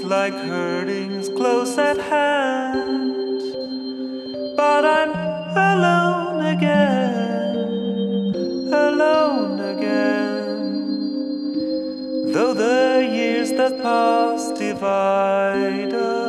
like hurting's close at hand. But I'm alone again, alone again. Though the years that pass divide us,